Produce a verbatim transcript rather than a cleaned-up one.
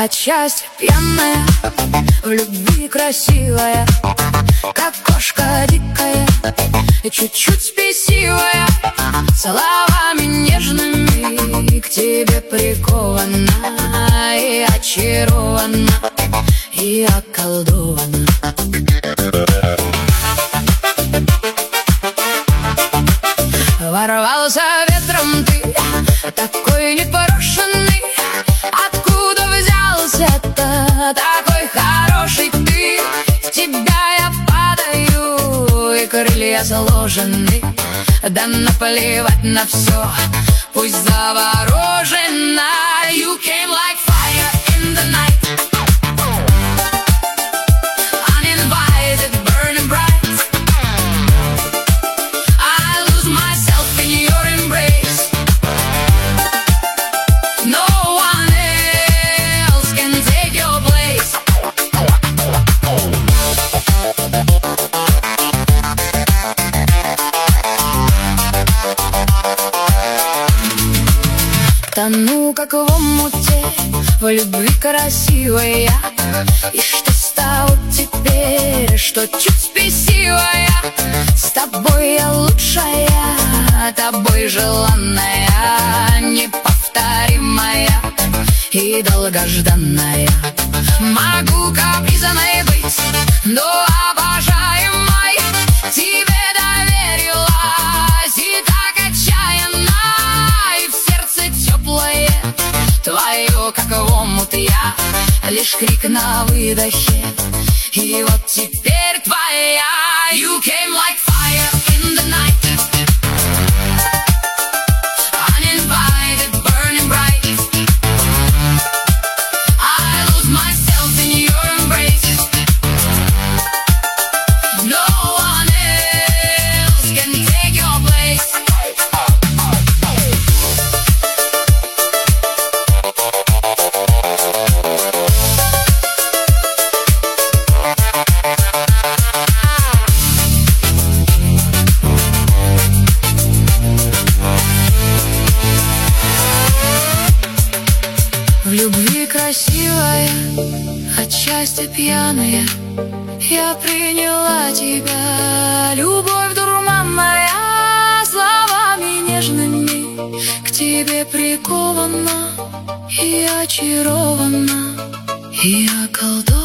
Отчасти пьяная, в любви красивая, как кошка дикая и чуть-чуть спесивая, словами нежными к тебе прикована, и очарована, и околдована. Ворвался ветром ты, такой непорошенный. Откуда взялся-то такой хороший ты? В тебя я падаю, и крылья сложены. Да наплевать на все, пусть заворожена. You came like fire in the night, uninvited, burning bright. I lose myself in your embrace. No one else can take your place. Тону, как в омуте, в любви красивая. И что стало теперь, что чуть спесивая? С тобой я лучшая, тобой желанная, неповторимая и долгожданная. Могу капризной быть, но обожаемой тебе доверилась, и так отчаянно, и в сердце теплое твое, как в омут я, лишь крик на выдохе, и вот теперь твоя. You came like fire in the night, uninvited, burning bright. I lose myself in your embrace. No one else can take your place. В любви красивая, отчасти пьяная, я приняла тебя, любовь дурманная, словами нежными к тебе прикована, и очарована, и околдована.